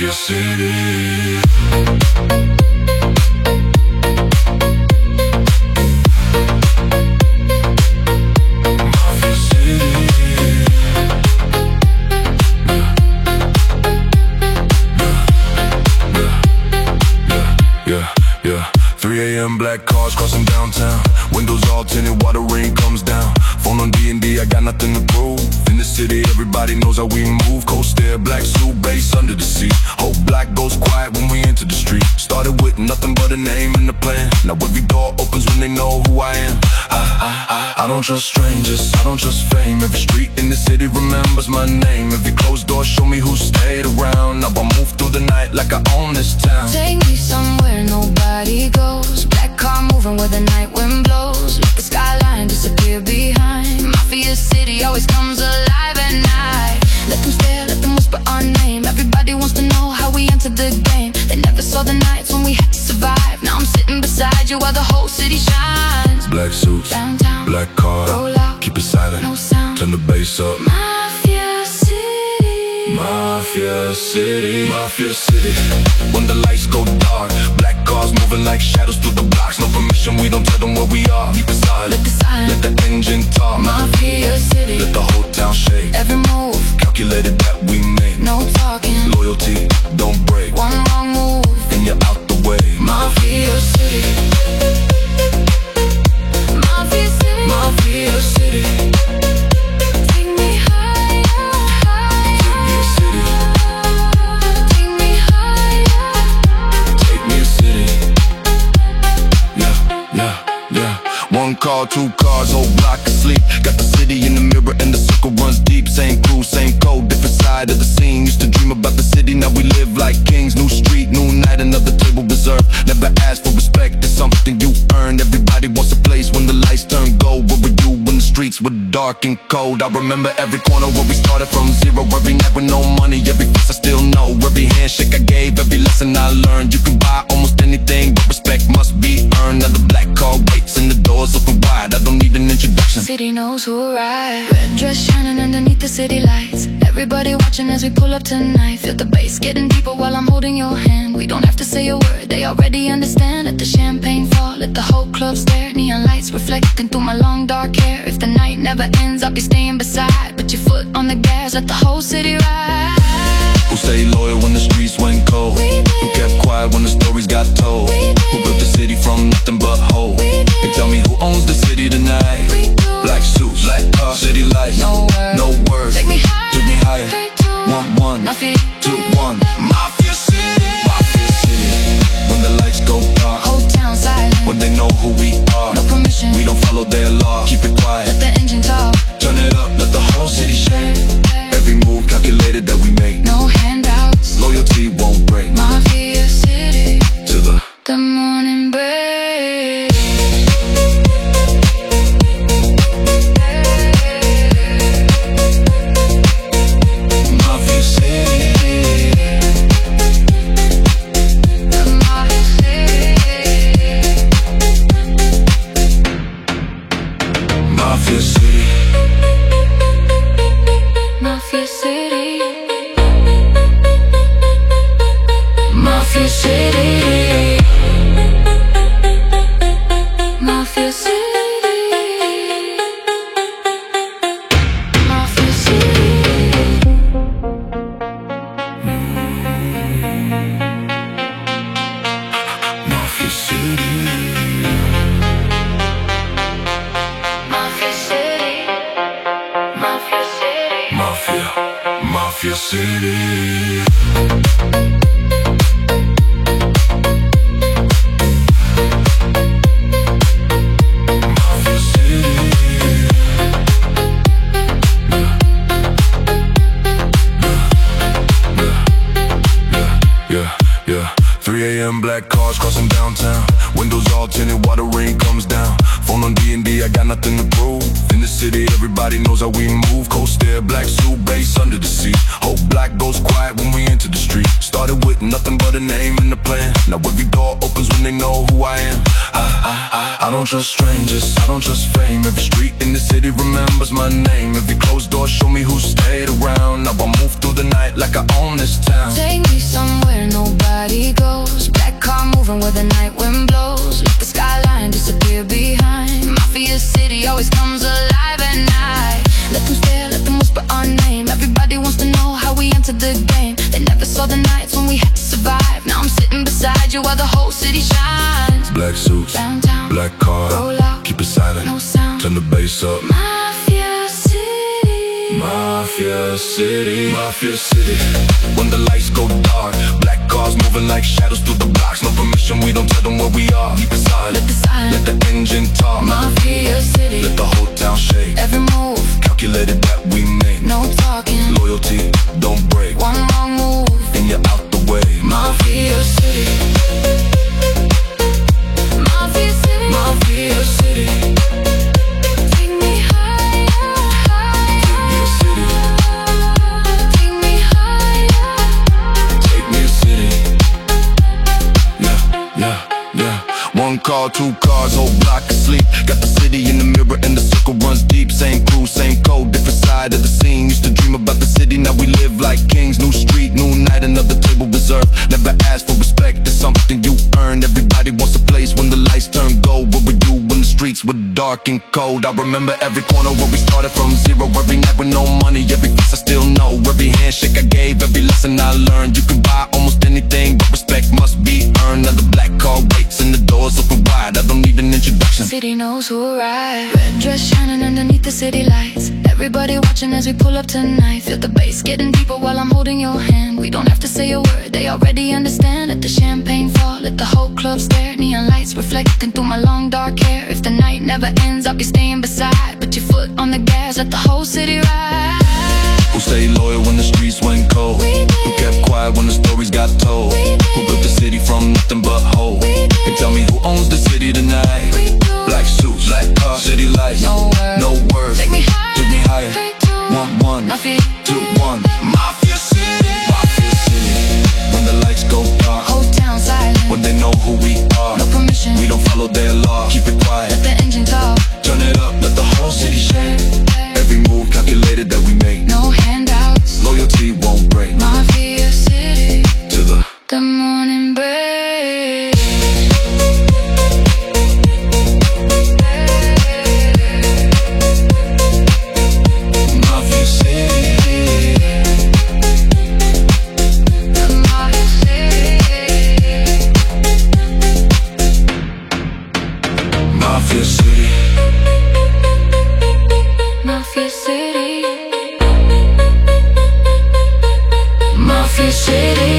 Mafia City. Yeah, 3 a.m. black cars crossing downtown. Windows all tinted while the rain comes down. Phone on D&D, I got nothing to prove. In the city, everybody knows how we move. Coast there, black suit, bass under the seat. Whole black goes quiet when we enter the street. Started with nothing but a name and a plan. Now every door opens when they know who I am. I don't trust strangers, I don't trust fame. Every street in the city remembers my name. Every closed door show me who stayed around. Now I move through the night like I own this town. Take me somewhere nobody goes. Black car moving where the night wind blows. Let the skyline disappear behind. Mafia City always comes alive at night. Let them stare, let them whisper our name. Everybody wants to know how we entered the game. They never saw the nights when we had to survive. Now I'm sitting beside you while the whole city shines. Black suits, downtown, black car, roll out, keep it silent, no sound, turn the bass up. Mafia City, Mafia City, Mafia City. When the lights go dark, black cars moving like shadows through the blocks. No permission, we don't tell them where we are. Keep it silent, let the silence, let the engine talk. Mafia City, let the whole town shake. Every move, calculated that we make. no talking, loyalty, don't break. One wrong move, and you're out the way. Mafia City, Mafia City, Mafia City. Take me higher, higher. Take me a city. Take me higher. Take me a city. Yeah. One car, two cars, whole block asleep. Got the city in the mirror and the circle runs deep. Same crew, same code, different side of the scene. Used to dream about the city, now we live like kings. New street, new night, another table reserved. Never ask for respect, it's something you earn. Everybody wants a place when the lights turn gold. Where were you when the streets were dark and cold? I remember every corner where we started from zero. Every night with no money, every face I still know. Every handshake I gave, every lesson I learned. You can buy almost anything, but respect must be earned. Now the black car waits and the doors open wide. I don't need an introduction. City knows who arrived. Red dress shining underneath the city lights. Everybody watching as we pull up tonight. Feel the bass getting deeper while I'm holding your hand. We don't have to say a word, they already understand. Let the champagne fall, let the whole club stare. Neon lights reflecting through my long dark hair. If the night never ends, I'll be staying beside. Put your foot on the gas, let the whole city ride. Who stayed loyal when the streets went cold? Who kept quiet when the stories got told? Who built the city from nothing but hope? And tell me who owns the city tonight? Black suits, black car, city lights. No words, Take me higher, took me higher. 1-1, Mafia 2-1. Mafia City, Mafia City. When the lights go dark, whole town silent, when they know who we are. no permission, We don't follow their law. Keep it quiet, let the engine talk. turn it up, let the whole city shake. Every move calculated that we make. No handouts, Loyalty won't break. Mafia City, To the morning break. Mafia City. Mafia Mafia City. Mafia City, Mafia City, Mafia City, Mafia City. Mafia City. Mafia City, Mafia City, Mafia City. Mafia City. Yeah. 3 a.m. black cars crossing downtown. Windows all tinted while the rain comes down. Phone on D&D, I got nothing to prove. In the city, everybody knows how we move. Coast there, black suit, bass under the seat. Whole black goes quiet when we enter the street. Started with nothing but a name and a plan. Now every door opens when they know who I am. I don't trust strangers, I don't trust fame. Every street in the city remembers my name. Every closed door show me who stayed around. Now I move through the night like I own this town. Take me somewhere to the game. They never saw the nights when we had to survive. Now I'm sitting beside you while the whole city shines. Black suits, Downtown, black car, roll out, keep it silent, no sound. turn the bass up. Mafia City, Mafia City, Mafia City. When the lights go dark, black cars moving like shadows through the blocks. No permission, we don't tell them where we are. Keep it silent, let the silence, let the engine talk. Mafia City, Let the whole town shake. every move, Calculated that we make. no talking. Loyalty, don't break. One wrong move, And you're out the way. Mafia City, Mafia City, Mafia City. take me higher, take me higher. Take me a city. Yeah. One car, two cars, whole block asleep. Got the city in the mirror and the circle runs deep. Same crew, same code, different side of the scene. Used to dream about the city, now we live like kings. New street, new night, another table reserved. Never ask for respect, it's something you earn. Everybody wants a place when the lights turn gold. What we do when the streets were dark and cold. I remember every corner where we started from zero. Every night with no money, every face I still know. Every handshake I gave, every lesson I learned. You can buy almost anything, but respect must be earned. Now the black car waits and the doors open wide. I don't need an introduction. City knows who arrived. Red dress shining underneath the city lights. Everybody watching as we pull up tonight. Feel the bass getting deeper while I'm holding your hand. We don't have to say a word, they already understand. Let the champagne fall, let the whole club stare. Neon lights reflecting through my long dark hair. If the night never ends, I'll be staying beside. Put your foot on the gas, let the whole city ride. Who stayed loyal when the streets went cold? We did. Who kept quiet when the stories got told? We did. Who built the city from nothing but hope? We did. And tell me who owns the city tonight? We do. Black suits, black cars, city lights. No words. No words. Take me higher. Take me higher. 3, 2, 1, Mafia. 2, 1. Mafia City, Mafia City. When the lights go dark, Whole town silent, when they know who we are, no permission, we don't follow their law. Keep it quiet, let the engine talk. turn it up, let the whole city shake. Every move calculated that we make. No handouts, Loyalty won't break. Mafia City, To the morning break. Mafia City. Mafia City, Mafia City. Mafia City, Mafia City.